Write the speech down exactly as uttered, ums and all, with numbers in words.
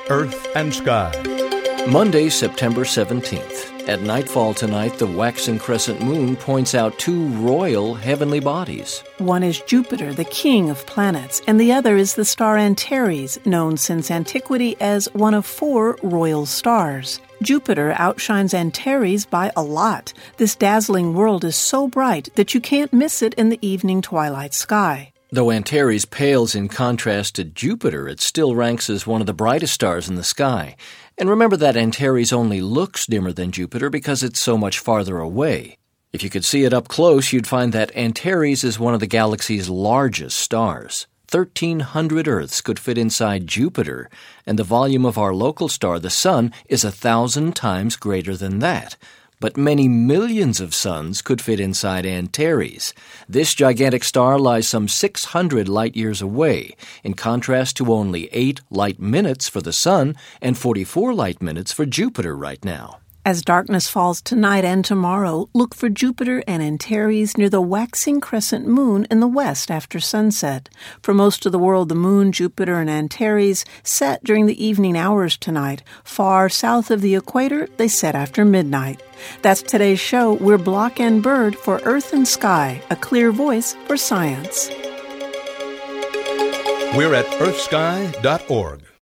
Earth and Sky. Monday, September seventeenth. At nightfall tonight, the waxing crescent moon points out two royal heavenly bodies. One is Jupiter, the king of planets, and the other is the star Antares, known since antiquity as one of four royal stars. Jupiter outshines Antares by a lot. This dazzling world is so bright that you can't miss it in the evening twilight sky. Though Antares pales in contrast to Jupiter, it still ranks as one of the brightest stars in the sky. And remember that Antares only looks dimmer than Jupiter because it's so much farther away. If you could see it up close, you'd find that Antares is one of the galaxy's largest stars. thirteen hundred Earths could fit inside Jupiter, and the volume of our local star, the Sun, is a thousand times greater than that. But many millions of suns could fit inside Antares. This gigantic star lies some six hundred light-years away, in contrast to only eight light-minutes for the Sun and forty-four light-minutes for Jupiter right now. As darkness falls tonight and tomorrow, look for Jupiter and Antares near the waxing crescent moon in the west after sunset. For most of the world, the moon, Jupiter, and Antares set during the evening hours tonight. Far south of the equator, they set after midnight. That's today's show. We're Block and Bird for Earth and Sky, a clear voice for science. We're at earth sky dot org.